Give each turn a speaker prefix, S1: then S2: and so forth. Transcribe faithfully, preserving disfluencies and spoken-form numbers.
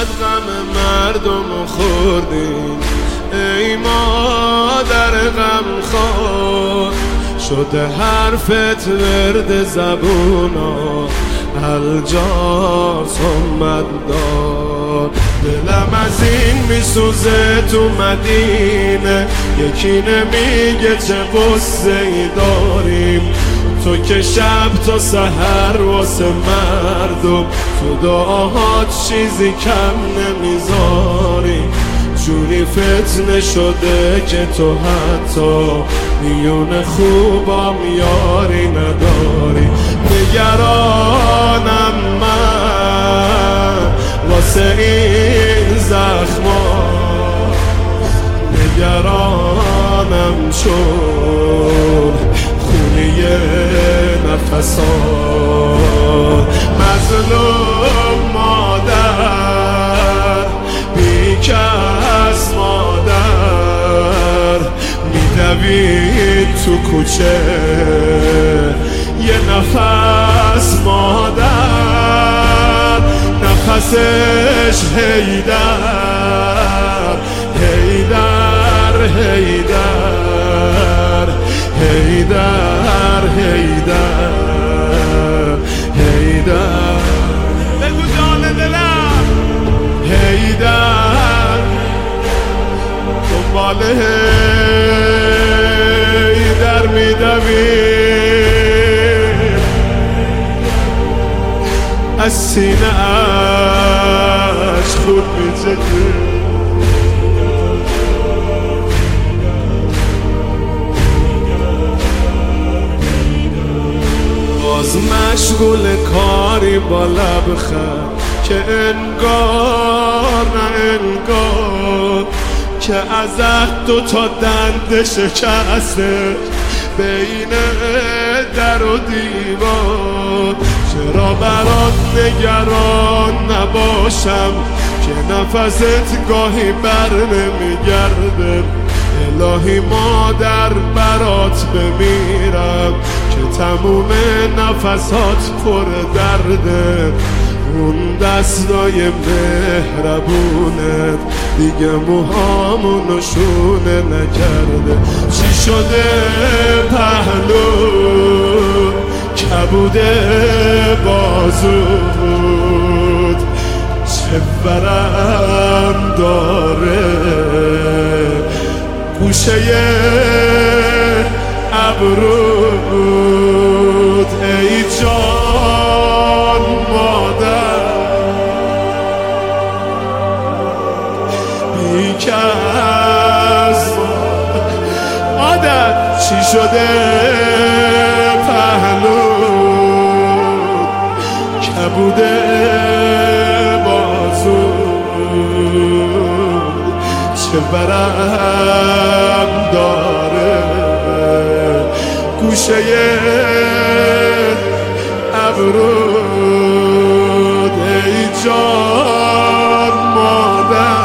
S1: چقدر غم مردم خوردیم ای مادر غم خور، شده حرفت ورد زبونا الجا صمت دار. دلم از این میسوزه تو مدینه، یکی نمیگه چه قصه ای داریم. تو که شب تا سحر واسه مردم تو دعاهات چیزی کم نمیذاری. جوری فتنه شده که تو حتی میون خوبام یاری نداری. نگرانم من واسه این زخما، نگرانم چون خونی نفسا. مظلوم مادر بیکس مادر میدوید تو کوچه یه نفس مادر، نفسش هیدر هیدر هیدر هیدر هیدر هیدر. بگو جان دلم هیدر دنبال هیدر میدوی، از سینه اش خود میزده. باز مشغول کاری با لبخند که انگار نه انگار که از دو تا دنده شکسته بین در و دیوار. چرا برات نگران نباشم که نفست گاهی بر نمیگرده. الهی مادر برات بمیرم که تموم نفسات پر درده. اون دستای مهربونت دیگه موهامو نشونه نکرده. چی شده پهلو کبوده بازود، چه ورم داره گوشه ابرود. ای جان مادر بیکس مادر، چی شده پهلو کبوده بازود، چه برم داره گوشه ابرود. ای جان مادر